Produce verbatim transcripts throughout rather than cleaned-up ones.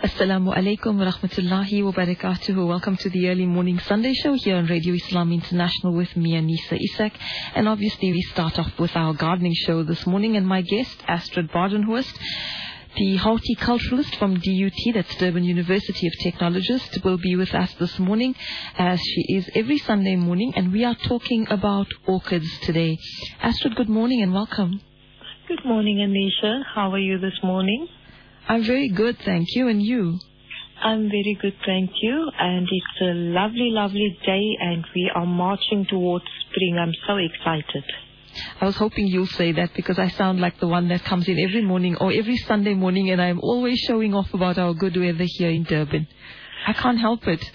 Assalamu alaikum wa rahmatullahi wa barakatuhu. Welcome to the early morning Sunday show here on Radio Islam International with me, Anisa Isak. And obviously we start off with our gardening show this morning, and my guest, Astrid Badenhorst, the horticulturalist from D U T, that's Durban University of Technologists, will be with us this morning, as she is every Sunday morning, and we are talking about orchids today. Astrid, good morning and welcome. Good morning, Anisha. How are you this morning? I'm very good, thank you. And you? I'm very good, thank you. And it's a lovely, lovely day, and we are marching towards spring. I'm so excited. I was hoping you'll say that, because I sound like the one that comes in every morning or every Sunday morning, and I'm always showing off about our good weather here in Durban. I can't help it.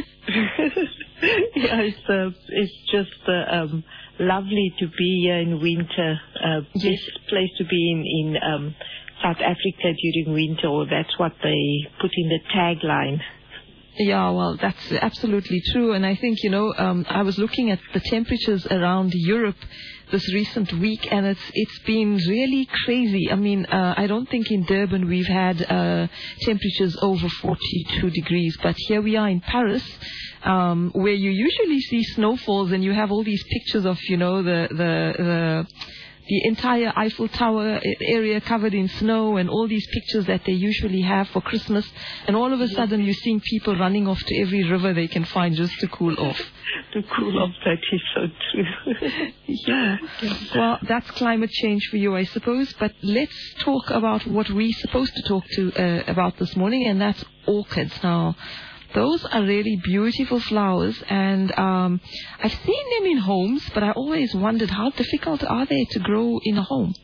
Yeah, it's, uh, it's just uh, um, lovely to be here in winter. Uh, yes. Best place to be in, in um, South Africa during winter, or that's what they put in the tagline. Yeah, well, that's absolutely true. And I think, you know, um, I was looking at the temperatures around Europe this recent week, and it's it's been really crazy. I mean, uh, I don't think in Durban we've had uh, temperatures over forty-two degrees, but here we are in Paris, um, where you usually see snowfalls, and you have all these pictures of, you know, the the the the entire Eiffel Tower area covered in snow, and all these pictures that they usually have for Christmas, and all of a sudden you're seeing people running off to every river they can find just to cool off. To cool off, that is so true. Yeah. Well, that's climate change for you, I suppose. But let's talk about what we're supposed to talk to uh, about this morning, and that's orchids. Now, those are really beautiful flowers, and um, I've seen them in homes, but I always wondered, how difficult are they to grow in a home?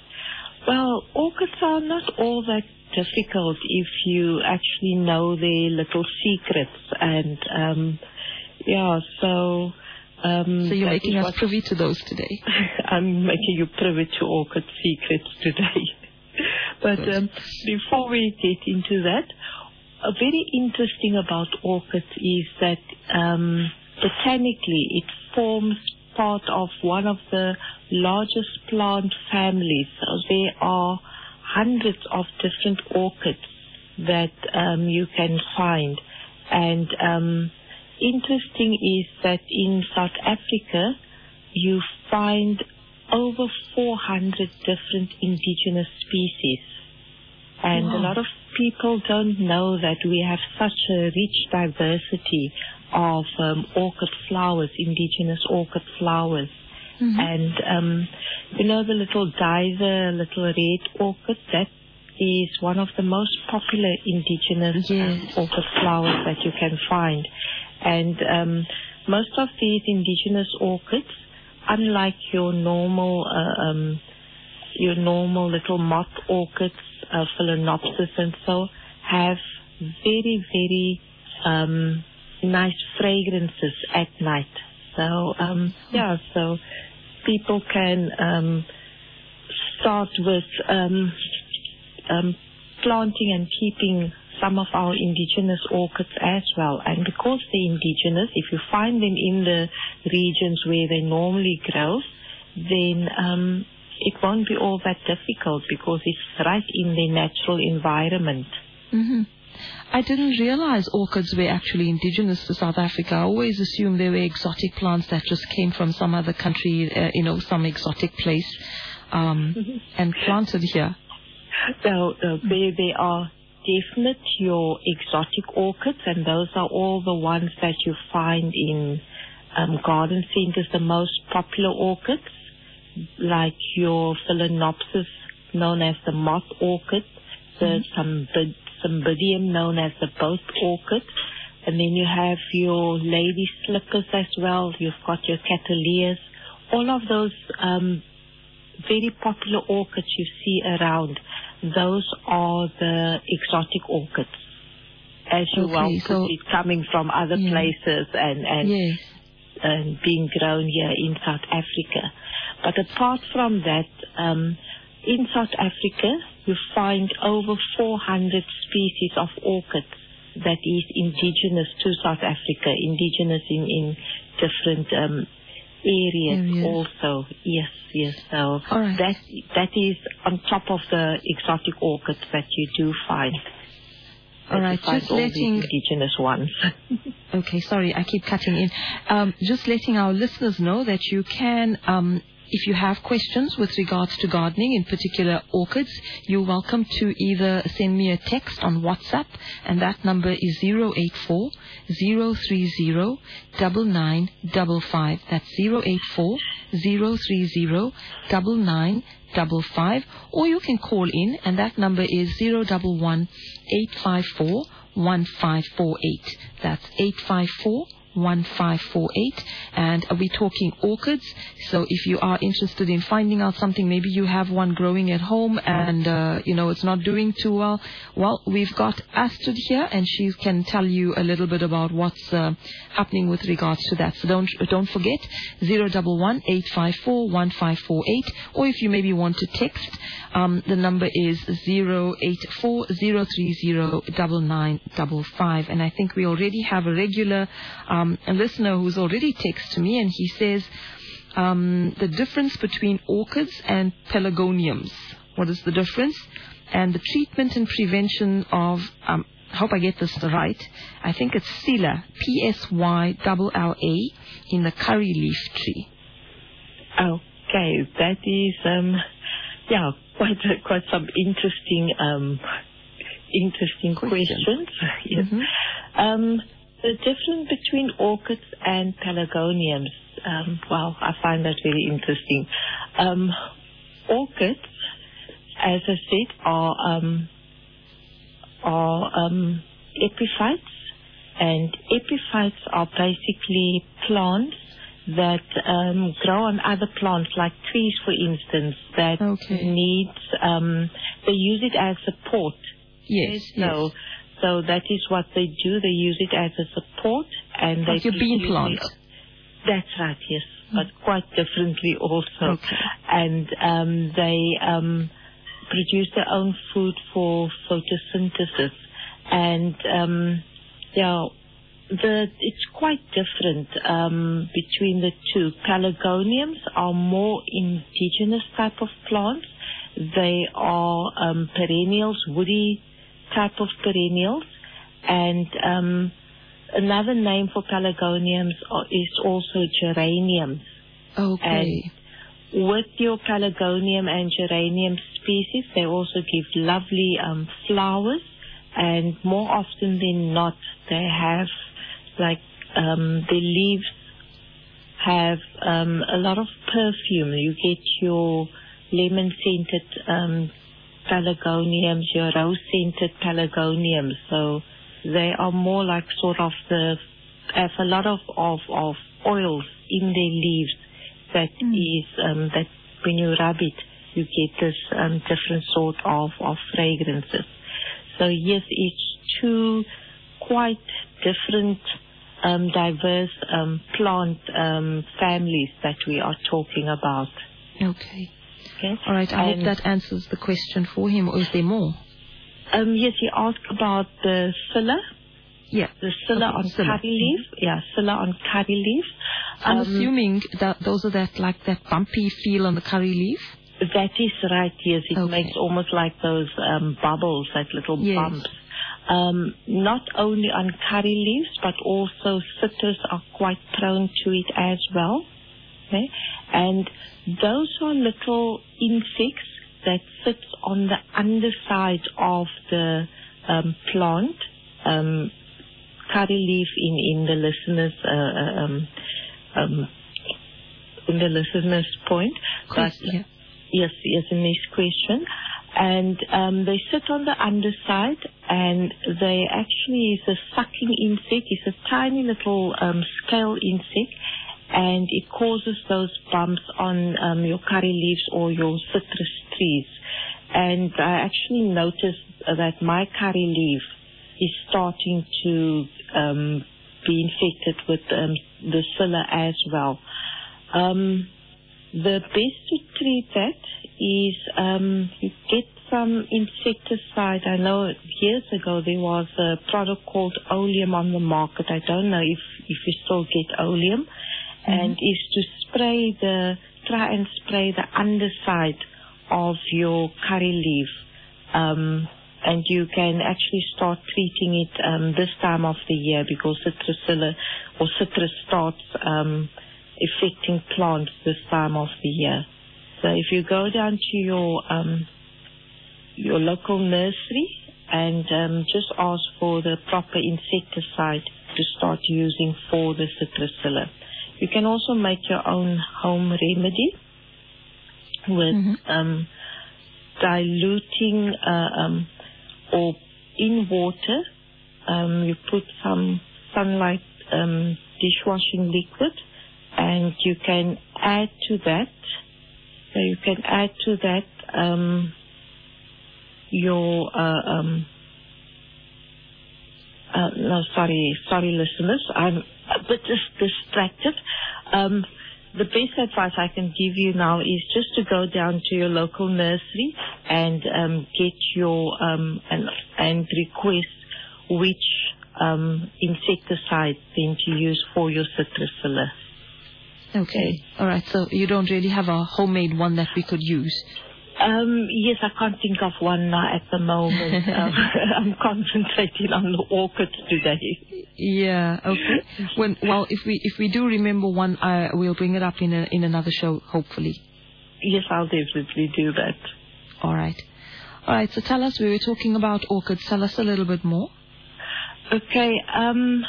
Well, orchids are not all that difficult if you actually know their little secrets. And, um, yeah, so... Um, so you're making us privy to those today? I'm making you privy to orchid secrets today. But um, before we get into that, Uh, very interesting about orchids is that um, botanically it forms part of one of the largest plant families. So there are hundreds of different orchids that um, you can find. And um, interesting is that in South Africa you find over four hundred different indigenous species. And wow. A lot of people don't know that we have such a rich diversity of um, orchid flowers, indigenous orchid flowers. Mm-hmm. And, um, you know, the little diver, little red orchid, that is one of the most popular indigenous yes. um, orchid flowers that you can find. And um, most of these indigenous orchids, unlike your normal, uh, um, your normal little moth orchids, Uh, Phalaenopsis and so, have very, very um, nice fragrances at night. So, um, yeah, so people can um, start with um, um, planting and keeping some of our indigenous orchids as well. And because they're indigenous, if you find them in the regions where they normally grow, then um, it won't be all that difficult because it's right in the natural environment. Mm-hmm. I didn't realize orchids were actually indigenous to South Africa. I always assumed they were exotic plants that just came from some other country, uh, you know, some exotic place, um, and planted here. So uh, they, they are definite your exotic orchids, and those are all the ones that you find in um, garden centers, the most popular orchids, like your Phalaenopsis, known as the moth orchid, the mm-hmm. Cymbidium, known as the boat orchid, and then you have your lady slippers as well. You've got your cattleyas. All of those um, very popular orchids you see around, those are the exotic orchids, as you okay, well so, put it, coming from other yeah. places and and, yes. and being grown here in South Africa. But apart from that, um, in South Africa, you find over four hundred species of orchids that is indigenous to South Africa, indigenous in, in different um, areas, areas also. Yes, yes. So right. that that is on top of the exotic orchids that you do find. All right, find just all letting... these indigenous ones. Okay, sorry, I keep cutting in. Um, just letting our listeners know that you can, um, if you have questions with regards to gardening, in particular orchids, you're welcome to either send me a text on WhatsApp, and that number is zero eight four, zero three zero, nine nine five five. That's zero eight four, zero three zero, nine nine five five. Or you can call in, and that number is zero one one, eight five four, one five four eight. That's eight five four, one five four eight, and we're talking orchids. So if you are interested in finding out something, maybe you have one growing at home and uh, you know it's not doing too well, well, we've got Astrid here, and she can tell you a little bit about what's uh, happening with regards to that. So don't don't forget zero one one, eight five four, one five four eight, or if you maybe want to text, um, the number is zero eight four, zero three zero, nine nine five five. And I think we already have a regular um, a listener who's already texted me, and he says um, the difference between orchids and pelargoniums. What is the difference? And the treatment and prevention of, um, I hope I get this right, I think it's Psylla, P S Y L L A, in the curry leaf tree. Okay, that is, um, yeah, quite quite some interesting um, interesting Question. questions. Yes. Mm-hmm. Um, the difference between orchids and pelargoniums, um, wow, I find that very interesting. Um, orchids, as I said, are um, are um, epiphytes, and epiphytes are basically plants that um, grow on other plants, like trees, for instance, that Okay. needs, um, they use it as support. Yes, So, yes. so that is what they do. They use it as a support, and Like they your bean produce plant. it- That's right, yes, but quite differently also. Okay. And um, they um, produce their own food for photosynthesis, and um, yeah. The, it's quite different um, between the two. Pelargoniums are more indigenous type of plants. They are um, perennials, woody type of perennials. And um, another name for pelargoniums are, is also geraniums. Okay. And with your pelargonium and geranium species, they also give lovely um, flowers. And more often than not, they have like um, the leaves have um, a lot of perfume. You get your lemon-scented um, pelargoniums, your rose-scented pelargoniums. So they are more like sort of the, have a lot of, of, of oils in their leaves that Mm. is, um, that when you rub it, you get this um, different sort of, of fragrances. So yes, it's two quite different, um, diverse um, plant um, families that we are talking about. Okay. Okay. All right. I And, hope that answers the question for him, or is there more? Um, yes, you asked about the Psylla, Yeah. the Psylla Okay, on Psylla. curry leaf. Yeah, Psylla on curry leaf. I'm Um, assuming that those are that like that bumpy feel on the curry leaf. That is right, yes. It Okay. makes almost like those um, bubbles, like little Yes. bumps. Um, not only on curry leaves, but also citrus are quite prone to it as well. Okay? And those are little insects that sit on the underside of the um, plant. Um, curry leaf in, in the listener's uh, um, um, in the listener's point. Course, But yeah. Yes, yes, in this question. And um, they sit on the underside, and they actually is a sucking insect. It's a tiny little um, scale insect, and it causes those bumps on um, your curry leaves or your citrus trees. And I actually noticed that my curry leaf is starting to um, be infected with um, the Psylla as well. Um, The best to treat that is um, you get some insecticide. I know years ago there was a product called Oleum on the market. I don't know if, if you still get Oleum. Mm-hmm. And is to spray the, try and spray the underside of your curry leaf um, and you can actually start treating it um, this time of the year, because citrusilla or citrus starts um, affecting plants this time of the year. So if you go down to your um, your local nursery and um, just ask for the proper insecticide to start using for the citrusilla. You can also make your own home remedy with mm-hmm. um, diluting uh, um, or in water. Um, you put some sunlight um, dishwashing liquid, and you can add to that. So you can add to that um, your uh, um, uh, no, sorry, sorry, listeners, I'm a bit dis- distracted. Um, the best advice I can give you now is just to go down to your local nursery and um, get your um, and, and request which um, insecticide then to use for your citrusilla. Okay, all right. So you don't really have a homemade one that we could use. Um, yes, I can't think of one now at the moment. um, I'm concentrating on the orchids today. Yeah. Okay. When, well, if we if we do remember one, uh, we'll bring it up in a, in another show, hopefully. Yes, I'll definitely do that. All right. All right. So tell us, we were talking about orchids. Tell us a little bit more. Okay. Um.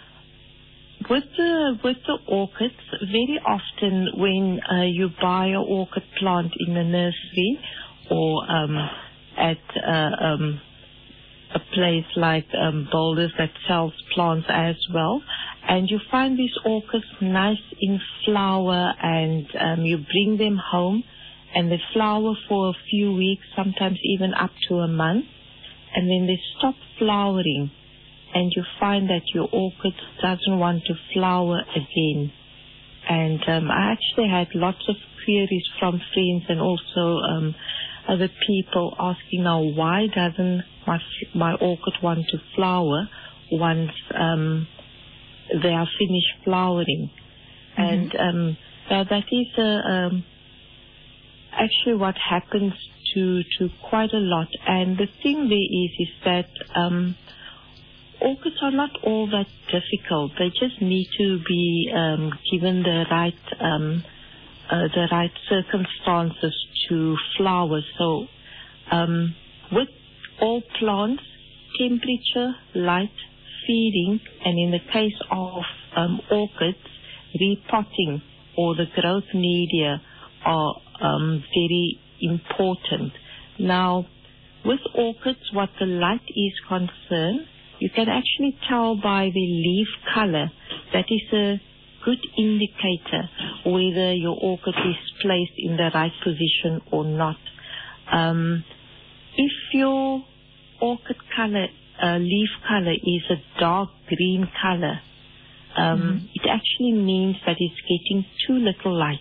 With the with the orchids, very often when uh, you buy an orchid plant in the nursery or um, at uh, um, a place like um, Boulders that sells plants as well, and you find these orchids nice in flower, and um, you bring them home, and they flower for a few weeks, sometimes even up to a month, and then they stop flowering. And you find that your orchid doesn't want to flower again. And um, I actually had lots of queries from friends and also um, other people asking now, why doesn't my my orchid want to flower once um, they are finished flowering? Mm-hmm. And um, so that is uh, um, actually what happens to, to quite a lot. And the thing there is, is that um, orchids are not all that difficult. They just need to be um, given the right um, uh, the right circumstances to flower. So um, with all plants, temperature, light, feeding, and in the case of um, orchids, repotting or the growth media are um, very important. Now, with orchids, what the light is concerned, you can actually tell by the leaf color. That is a good indicator whether your orchid is placed in the right position or not. Um, if your orchid color, uh, leaf color is a dark green color, um, mm-hmm. it actually means that it's getting too little light.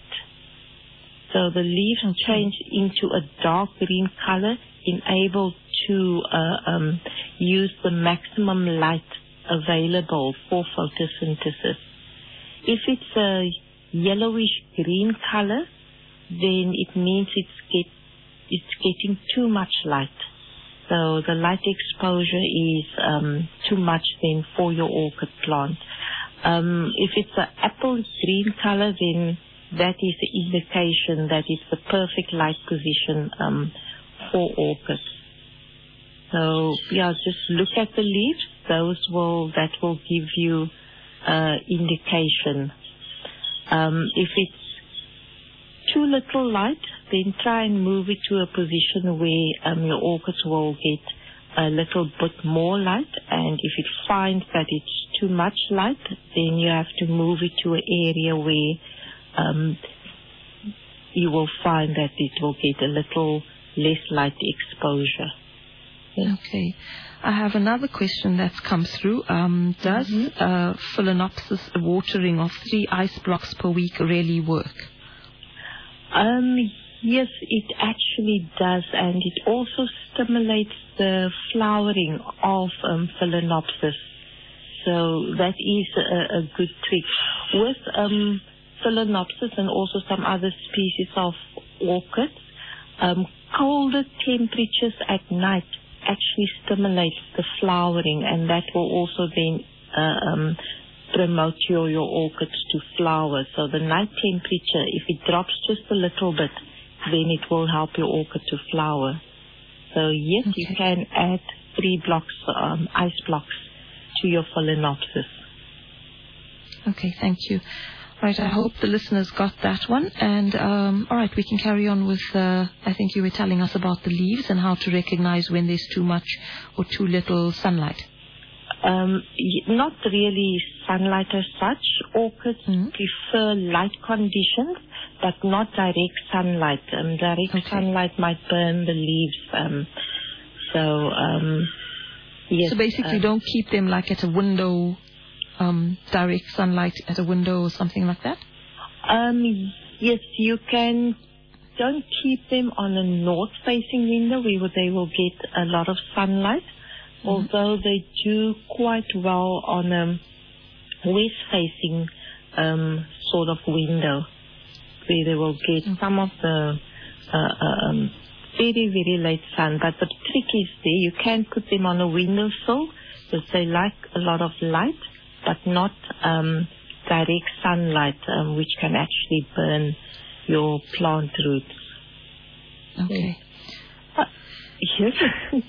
So the leaves okay. change into a dark green color, enabled to uh, um, use the maximum light available for photosynthesis. If it's a yellowish green color, then it means it's get it's getting too much light. So the light exposure is um, too much then for your orchid plant. Um, if it's an apple green color, then that is the indication that it's the perfect light position um, for orchids. So yeah, just look at the leaves. Those will that will give you uh, indication. Um, if it's too little light, then try and move it to a position where um, your orchids will get a little bit more light. And if it finds that it's too much light, then you have to move it to an area where um, you will find that it will get a little less light exposure. Yeah. Okay. I have another question that's come through. Um, does mm-hmm. uh, Phalaenopsis watering of three ice blocks per week really work? Um, yes, it actually does, and it also stimulates the flowering of um, Phalaenopsis. So that is a, a good trick. With um, Phalaenopsis and also some other species of orchids, um, colder temperatures at night actually stimulates the flowering, and that will also then uh, um, promote your, your orchids to flower. So the night temperature, if it drops just a little bit, then it will help your orchid to flower. So yes, okay. You can add three blocks, um, ice blocks to your Phalaenopsis. Okay, thank you. Right, I hope the listeners got that one. And um, all right, we can carry on with, uh, I think you were telling us about the leaves and how to recognize when there's too much or too little sunlight. Um, not really sunlight as such. Orchids mm-hmm. prefer light conditions, but not direct sunlight. Um, direct okay. sunlight might burn the leaves. Um, so, um, yes. So basically, um, don't keep them like at a window, um, direct sunlight at a window or something like that? Um, yes, you can. Don't keep them on a north-facing window where they will get a lot of sunlight. Mm-hmm. Although they do quite well on a west-facing um, sort of window, where they will get mm-hmm. some of the uh, um, very, very late sun. But the trick is there, you can put them on a windowsill because they like a lot of light, but not um, direct sunlight, um, which can actually burn your plant roots. Okay. Uh, yes.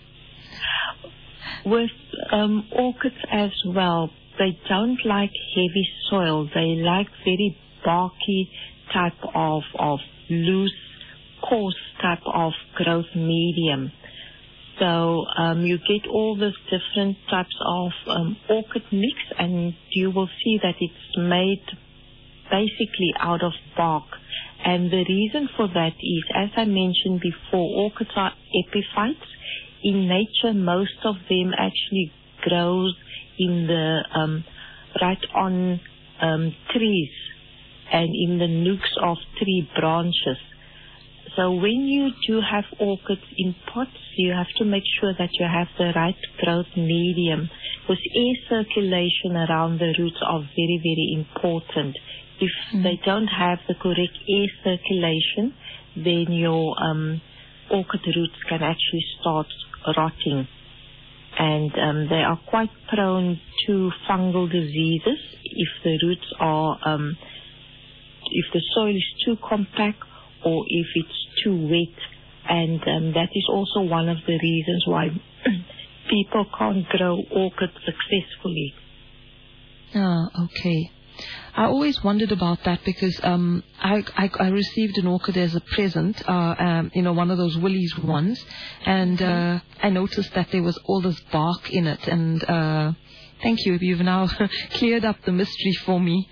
With um, orchids as well, they don't like heavy soil. They like very barky type of, of loose, coarse type of growth medium. So um, you get all these different types of um, orchid mix, and you will see that it's made basically out of bark. And the reason for that is, as I mentioned before, orchids are epiphytes. In nature, most of them actually grows in the um, right on um, trees and in the nooks of tree branches. So when you do have orchids in pots, you have to make sure that you have the right growth medium, because air circulation around the roots are very, very important. If mm. they don't have the correct air circulation, then your um, orchid roots can actually start rotting, and um, they are quite prone to fungal diseases if the roots are, um, if the soil is too compact or if it's too wet, and um, that is also one of the reasons why people can't grow orchids successfully. Ah, okay. I always wondered about that because um, I, I, I received an orchid as a present, uh, um, you know, one of those Woolies ones, and uh, I noticed that there was all this bark in it, and uh, thank you, you've now cleared up the mystery for me.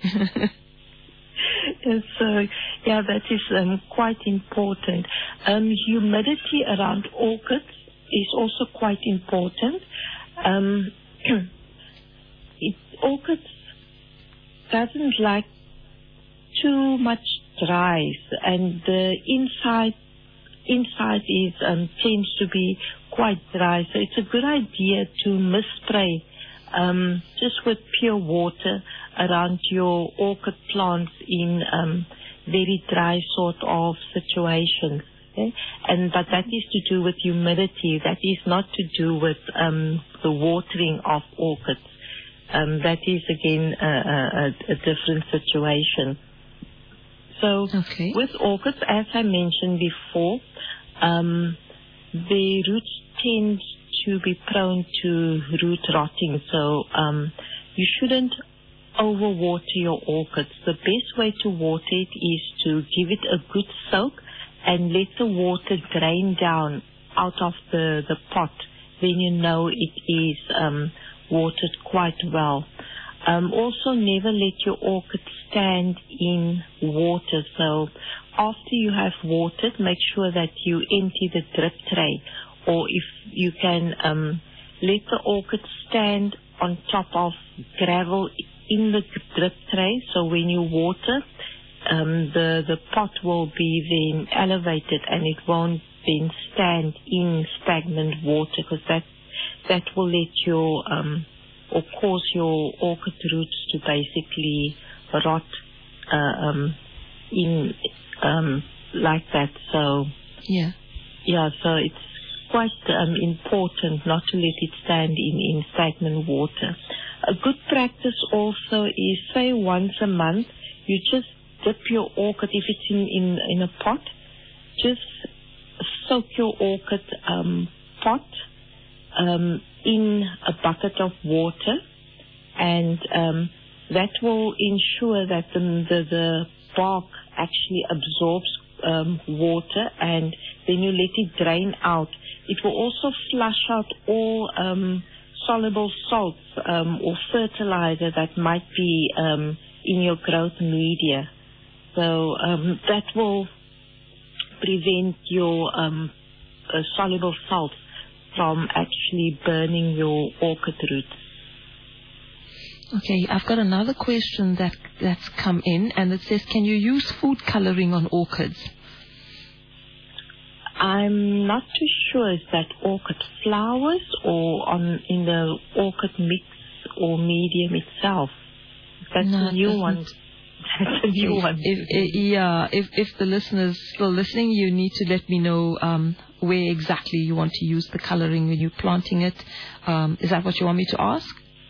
Yes, uh, yeah, that is um, quite important. Um, humidity around orchids is also quite important. Um, it, orchids doesn't like too much dry, and the inside inside is um, tends to be quite dry. So it's a good idea to misspray um, just with pure water around your orchid plants in um, very dry sort of situations. Okay? And but that is to do with humidity. That is not to do with um, the watering of orchids. Um, that is, again, a, a, a different situation. So okay. With orchids, as I mentioned before, um, the roots tend to be prone to root rotting. So um, you shouldn't overwater your orchids. The best way to water it is to give it a good soak and let the water drain down out of the, the pot. Then you know it is Um, watered quite well. Um, also, never let your orchid stand in water. So after you have watered, make sure that you empty the drip tray, or if you can um, let the orchid stand on top of gravel in the drip tray. So when you water, um, the, the pot will be then elevated and it won't then stand in stagnant water, because that that will let your um, or cause your orchid roots to basically rot uh, um, in um, like that. So yeah, yeah. So it's quite um, important not to let it stand in, in stagnant water. A good practice also is, say, once a month, you just dip your orchid, if it's in, in, in a pot, just soak your orchid um, pot um, in a bucket of water, and um, that will ensure that the, the, the bark actually absorbs um, water, and then you let it drain out. It will also flush out all um, soluble salts um, or fertilizer that might be um, in your growth media. So um, that will prevent your um, uh, soluble salts from actually burning your orchid roots. Okay, I've got another question that that's come in, and it says, can you use food coloring on orchids? I'm not too sure, is that orchid flowers or on in the orchid mix or medium itself? That's no, a new one. That's a new one. If, if, yeah, if, if the listeners still listening, you need to let me know um, where exactly you want to use the coloring when you're planting it. Um, is that what you want me to ask?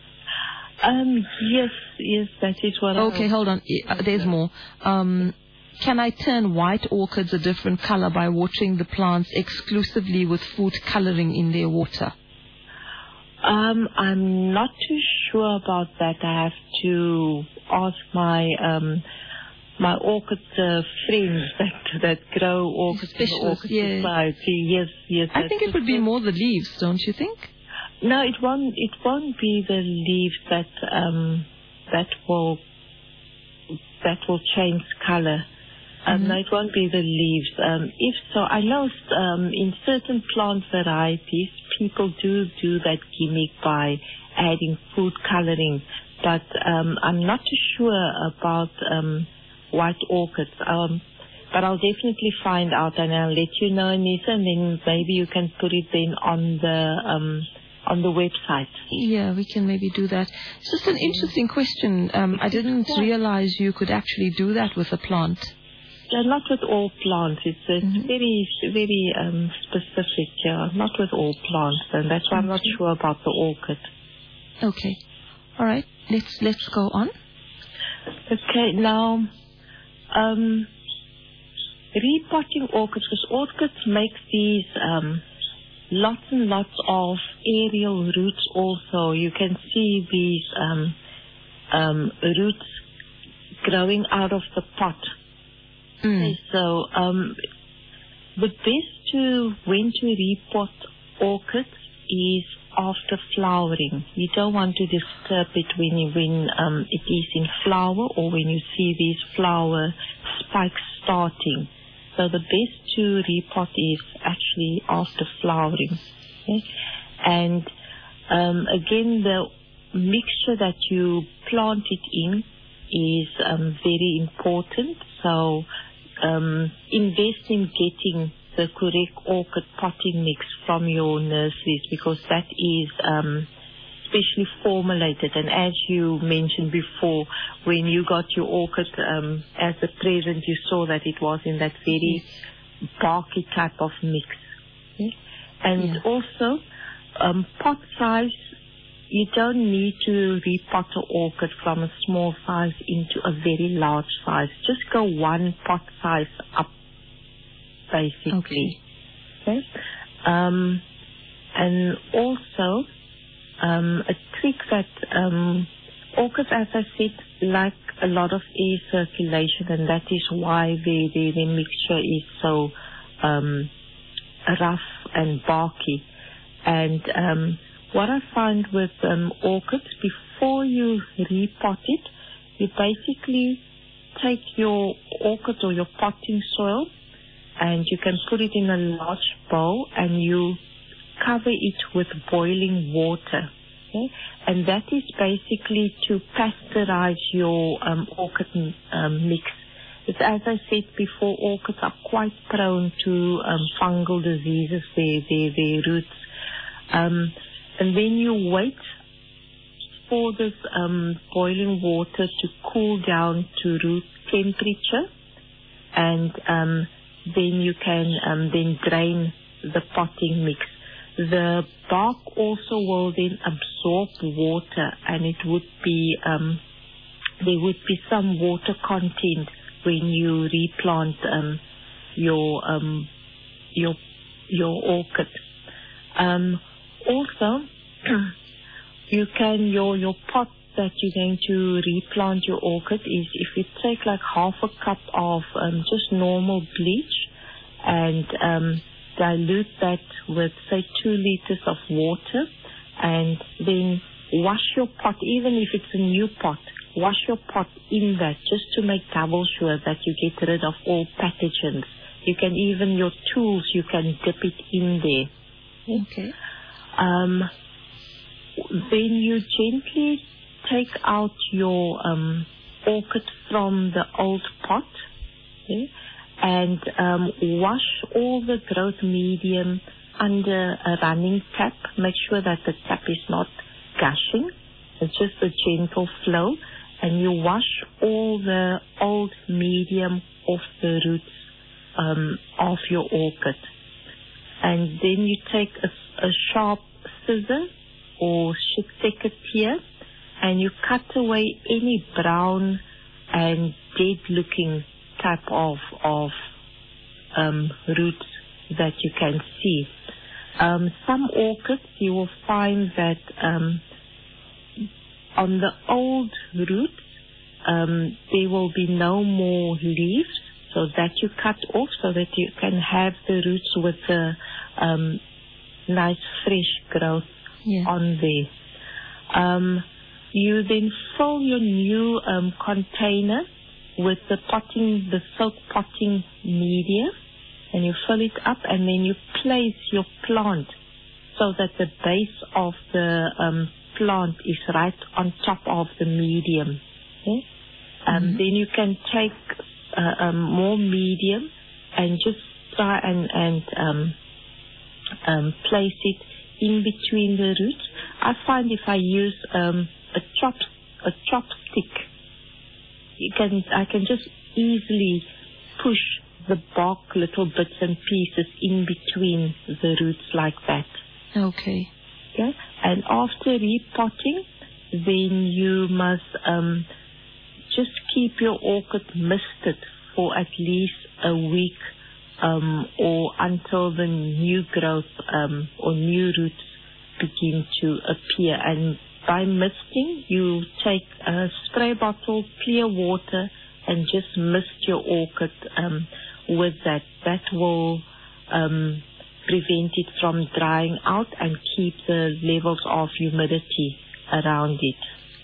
Um, yes, yes, that is what I... Okay, hold on. Uh, There's more. Um, can I turn white orchids a different color by watering the plants exclusively with food coloring in their water? Um, I'm not too sure about that. I have to ask my um, my orchid uh, friends that that grow orchids in the Orchid yeah. Society. Yes, yes. I think it would be more the leaves, don't you think? No, it won't. It won't be the leaves that um, that will that will change color. Um, mm-hmm. No, it won't be the leaves. Um, if so, I know um, in certain plant varieties, people do do that gimmick by adding food coloring, but um, I'm not too sure about um, white orchids. Um, but I'll definitely find out, and I'll let you know, Anissa, and then maybe you can put it then on the um, on the website. Yeah, we can maybe do that. It's just an interesting question. Um, I didn't realize you could actually do that with a plant. Yeah, not with all plants. It's, it's mm-hmm. very, very um, specific. Yeah, not with all plants, and that's why I'm not sure about the orchid. Okay, all right. Let's let's go on. Okay, now um, repotting orchids, because orchids make these um, lots and lots of aerial roots. Also, you can see these um, um, roots growing out of the pot. Mm. Okay, so um, the best to when to repot orchids is after flowering. You don't want to disturb it when you, when um, it is in flower or when you see these flower spikes starting. So the best to repot is actually after flowering. Okay? And um, again, the mixture that you plant it in is um, very important. So um, invest in getting the correct orchid potting mix from your nurseries, because that is um, specially formulated. And as you mentioned before, when you got your orchid um, as a present, you saw that it was in that very barky type of mix. Okay? And yeah. also, um, pot size, you don't need to repot an orchid from a small size into a very large size. Just go one pot size up, basically. Okay. okay? Um, and also, um, a trick that um, orchids, as I said, like a lot of air circulation, and that is why the, the, the mixture is so um, rough and barky. And um, what I find with um, orchids, before you repot it, you basically take your orchid or your potting soil and you can put it in a large bowl and you cover it with boiling water. Okay? And that is basically to pasteurize your um, orchid um, mix. It's, as I said before, orchids are quite prone to um, fungal diseases, their, their, their roots. Um, and then you wait for this um, boiling water to cool down to room temperature, and um, then you can um, then drain the potting mix. the bark also will then absorb water, and it would be um, there would be some water content when you replant um, your um, your your orchid. Um, also, you can your your pot that you're going to replant your orchid is, if you take like half a cup of um, just normal bleach and um, dilute that with say two liters of water, and then wash your pot, even if it's a new pot, wash your pot in that just to make double sure that you get rid of all pathogens. You can even, your tools, you can dip it in there. Okay. Um, then you gently take out your um, orchid from the old pot, okay, and um, wash all the growth medium under a running tap. Make sure that the tap is not gushing. It's just a gentle flow. And you wash all the old medium off the roots um, of your orchid. And then you take a, a sharp scissor or secateur, and you cut away any brown and dead-looking type of of um, roots that you can see. Um, some orchids, you will find that um, on the old roots, um, there will be no more leaves, so that you cut off so that you can have the roots with a um, nice fresh growth Yeah. on there. Um, you then fill your new um, container with the potting, the silk potting media, and you fill it up, and then you place your plant so that the base of the um, plant is right on top of the medium. Okay? Um, Mm-hmm. Then you can take uh, um, more medium and just try and, and um, um, place it in between the roots. I find if I use um, a chop a chopstick, you can I can just easily push the bark little bits and pieces in between the roots like that. Okay. Okay, and after repotting, then you must um, just keep your orchid misted for at least a week um, or until the new growth um, or new roots begin to appear. And by misting, you take a spray bottle, clear water, and just mist your orchid um, with that. That will um, prevent it from drying out and keep the levels of humidity around it.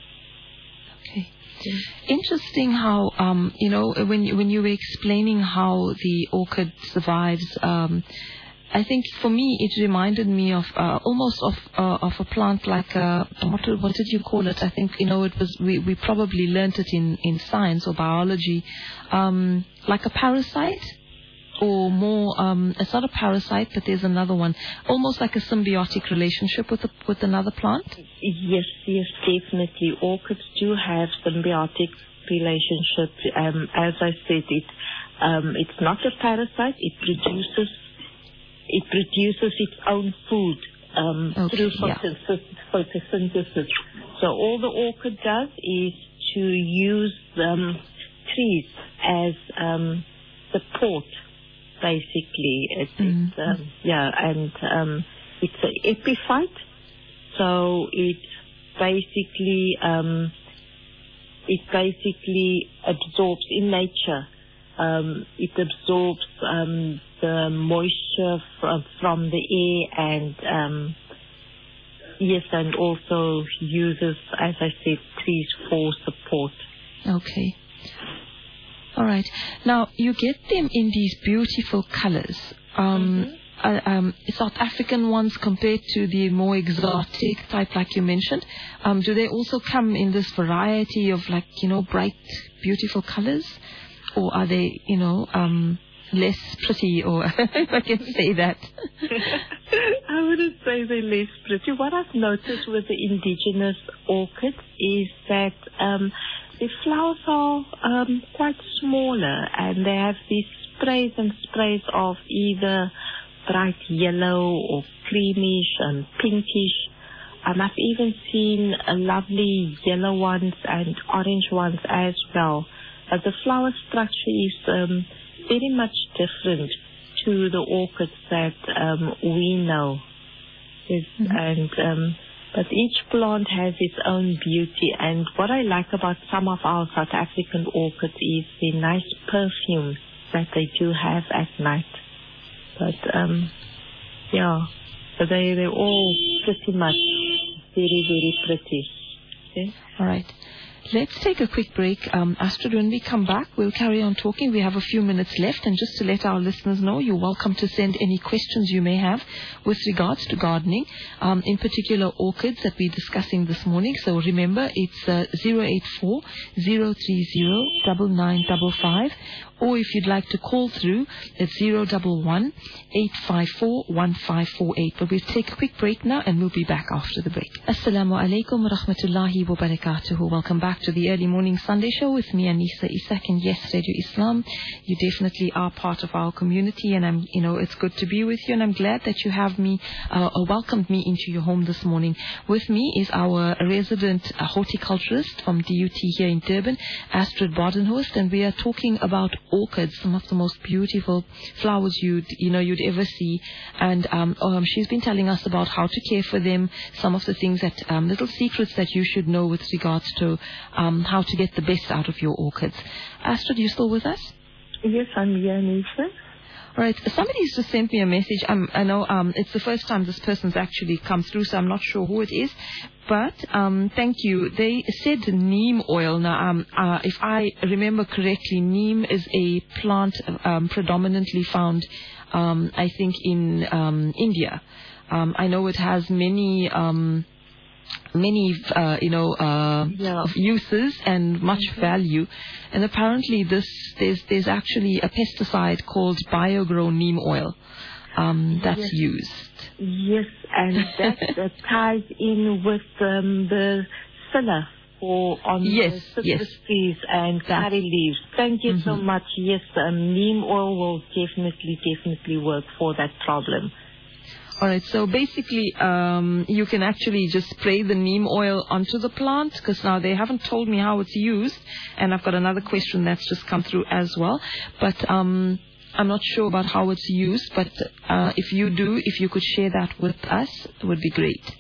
Okay. Interesting how, um, you know, when you, when you were explaining how the orchid survives, um, I think for me it reminded me of uh, almost of uh, of a plant like a, what what did you call it? I think, you know, it was we, we probably learnt it in, in science or biology, um, like a parasite. Or more, um, it's not a parasite, but there's another one, almost like a symbiotic relationship with a, with another plant. Yes, yes, definitely. Orchids do have symbiotic relationship. Um, as I said, it um, it's not a parasite. It produces it produces its own food um, Okay, through yeah. photosynthesis, photosynthesis. So all the orchid does is to use um, trees as um, support. Basically, it's, Mm-hmm. it's um, yeah, and um, it's an epiphyte, so it basically um, it basically absorbs in nature. Um, it absorbs um, the moisture from, from the air, and um, yes, and also uses, as I said, trees for support. Okay. All right. Now, you get them in these beautiful colors. Um, Mm-hmm. uh, um, South African ones compared to the more exotic type like you mentioned. Um, do they also come in this variety of, like, you know, bright, beautiful colors? Or are they, you know, um, less pretty, or if I can say that? I wouldn't say they're less pretty. What I've noticed with the indigenous orchids is that um, the flowers are um, quite smaller, and they have these sprays and sprays of either bright yellow or creamish and pinkish. Um, I've even seen uh, lovely yellow ones and orange ones as well. Uh, the flower structure is um, very much different to the orchids that um, we know. Yes, mm-hmm. And um, but each plant has its own beauty. And what I like about some of our South African orchids is the nice perfume that they do have at night. But um, yeah, so they they're all pretty much very very pretty. Okay? All right. Let's take a quick break. Um, Astrid, when we come back, we'll carry on talking. We have a few minutes left. And just to let our listeners know, you're welcome to send any questions you may have with regards to gardening, um, in particular orchids that we're discussing this morning. So remember, it's uh, zero eight four, zero three zero, nine nine five five. Or if you'd like to call through, it's zero one one, eight five four, one five four eight. But we'll take a quick break now and we'll be back after the break. Assalamu alaikum wa rahmatullahi wa barakatuhu. Welcome back to the Early Morning Sunday Show with me, Anisa Isak, and yes, Radio Islam. You definitely are part of our community, and I'm, you know, it's good to be with you, and I'm glad that you have me, uh, welcomed me into your home this morning. With me is our resident uh, horticulturist from D U T here in Durban, Astrid Badenhorst, and we are talking about orchids, some of the most beautiful flowers you'd you know you'd ever see, and um, um, she's been telling us about how to care for them, some of the things that um, little secrets that you should know with regards to um, how to get the best out of your orchids. Astrid, you still with us? Yes, I'm here, Nisa. All right. Somebody's just sent me a message. Um, I know um, it's the first time this person's actually come through, so I'm not sure who it is. But um, thank you. They said neem oil. Now, um, uh, if I remember correctly, neem is a plant um, predominantly found, um, I think, in um, India. Um, I know it has many... Um, many uh, you know uh, yeah. uses and much mm-hmm. value, and apparently this there's there's actually a pesticide called BioGrow neem oil um, that's yes. used. Yes, and that uh, ties in with um, the filler for on yes, the citrus yes. trees and that. curry leaves. Thank you mm-hmm. so much. Yes, um, neem oil will definitely definitely work for that problem. All right, so basically um, you can actually just spray the neem oil onto the plant, because now they haven't told me how it's used, and I've got another question that's just come through as well, but um, I'm not sure about how it's used, but uh, if you do, if you could share that with us, it would be great.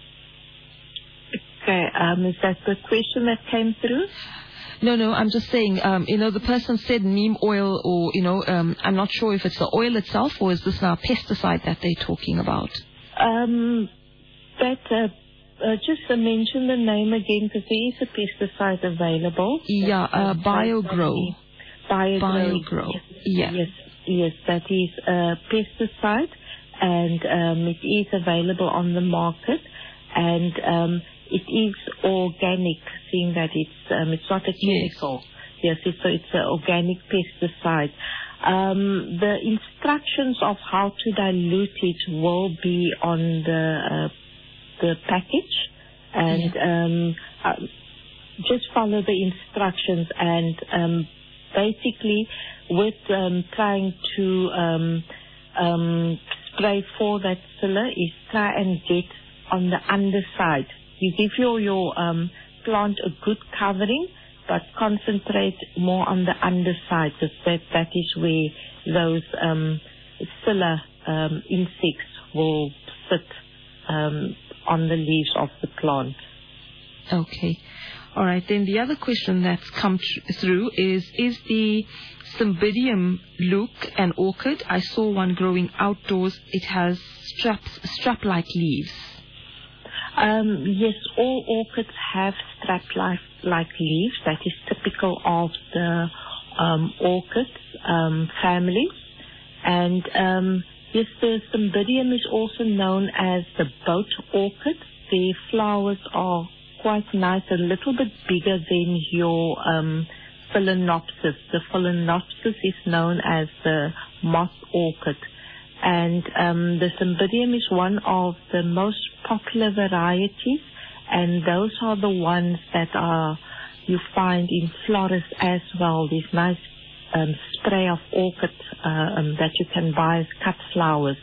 Okay, um, is that the question that came through? No, no, I'm just saying, um, you know, the person said neem oil, or, you know, um, I'm not sure if it's the oil itself, or is this now a pesticide that they're talking about? Um, that, uh, uh, just uh, mention the name again, because there is a pesticide available. Yeah, uh, BioGrow. BioGrow. BioGrow, yes, yeah. Yes, yes, that is a pesticide, and um, it is available on the market, and um, it is organic, seeing that it's um, it's not a chemical. Yes, yes it's, so it's an organic pesticide. Um, the instructions of how to dilute it will be on the uh, the package, and yeah. um, uh, just follow the instructions. And um, basically, with um, trying to um, um, spray for that filler, is try and get on the underside. You give your, your um, plant a good covering, but concentrate more on the underside, because that, that is where those um, filler um, insects will sit um, on the leaves of the plant. Okay. All right. Then the other question that's come tr- through is, is the Cymbidium luke an orchid? I saw one growing outdoors. It has straps, strap-like leaves. Um, yes, all orchids have strap-like like leaves. That is typical of the um, orchid um, family. And um, yes, the Cymbidium is also known as the boat orchid. The flowers are quite nice, a little bit bigger than your um, Phalaenopsis. The Phalaenopsis is known as the moth orchid. And um, the Cymbidium is one of the most popular varieties, and those are the ones that are you find in florists as well. These nice um, spray of orchid uh, um, that you can buy as cut flowers.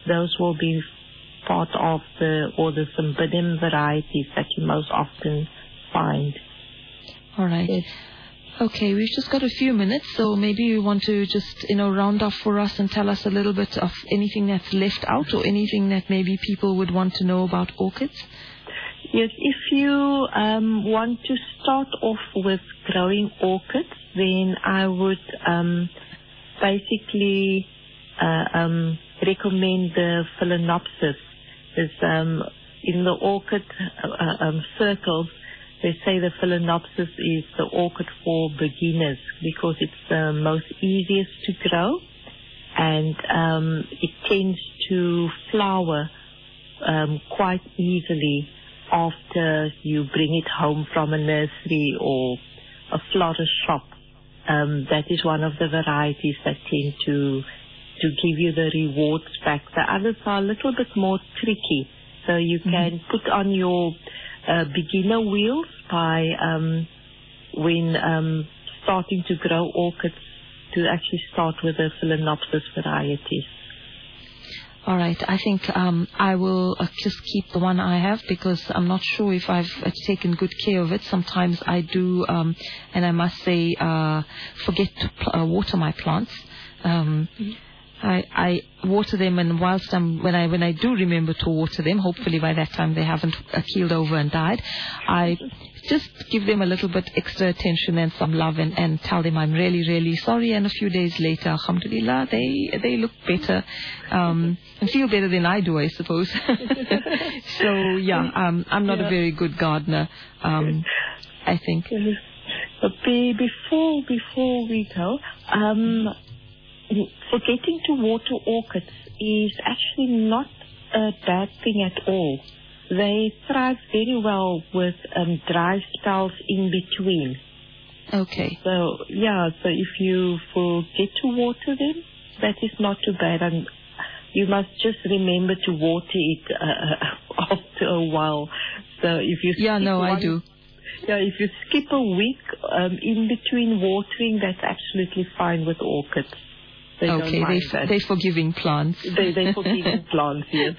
those will be part of the, or the Cymbidium varieties that you most often find. All right. Yes. Okay, we've just got a few minutes, so maybe you want to just, you know, round off for us and tell us a little bit of anything that's left out or anything that maybe people would want to know about orchids. Yes, if you um, want to start off with growing orchids, then I would um, basically uh, um, recommend the Phalaenopsis. There's, um, in the orchid uh, um, circles, they say the Phalaenopsis is the orchid for beginners because it's the most easiest to grow, and um, it tends to flower um, quite easily after you bring it home from a nursery or a florist shop. Um, that is one of the varieties that tend to to give you the rewards back. The others are a little bit more tricky, so you mm-hmm. can put on your uh, beginner wheels by um, when um, starting to grow orchids to actually start with the Phalaenopsis varieties. All right. I think um, I will uh, just keep the one I have because I'm not sure if I've uh, taken good care of it. Sometimes I do, um, and I must say, uh, forget to pl- uh, water my plants. Um, mm-hmm. I, I water them, and whilst I'm when I when I do remember to water them, hopefully by that time they haven't uh, keeled over and died, I just give them a little bit extra attention and some love, and, and tell them I'm really really sorry. And a few days later, alhamdulillah, they they look better um, and feel better than I do, I suppose. So yeah, um, I'm not yeah. a very good gardener, um, I think. Before before we go. Um, Forgetting to water orchids is actually not a bad thing at all. They thrive very well with um, dry spells in between. Okay. So, yeah, so if you forget to water them, that is not too bad. And you must just remember to water it uh, after a while. So if you Yeah, no, one, I do. Yeah, if you skip a week um, in between watering, that's absolutely fine with orchids. They okay, they f- they forgiving plants. They they forgiving plants, yes.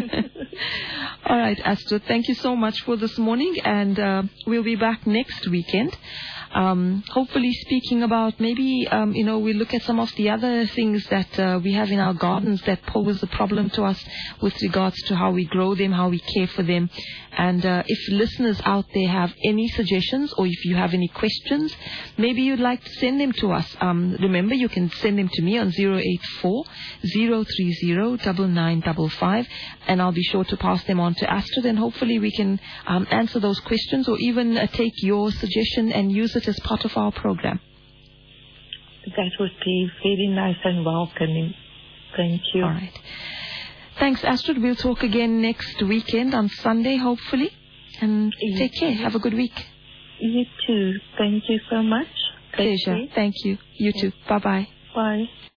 All right, Astrid, thank you so much for this morning, and uh, we'll be back next weekend. Um, hopefully speaking about maybe, um, you know, we look at some of the other things that uh, we have in our gardens that pose a problem to us with regards to how we grow them, how we care for them. And uh, if listeners out there have any suggestions or if you have any questions, maybe you'd like to send them to us. Um, remember, you can send them to me on zero eight four, zero three zero, nine nine five five, and I'll be sure to pass them on to Astrid, and hopefully we can um, answer those questions or even uh, take your suggestion and use it as part of our program. That would be very nice and welcoming. Thank you. All right. Thanks, Astrid. We'll talk again next weekend on Sunday, hopefully. And you take care. Have a good week. You too. Thank you so much. Pleasure. Thank you. You too. Bye-bye. Bye.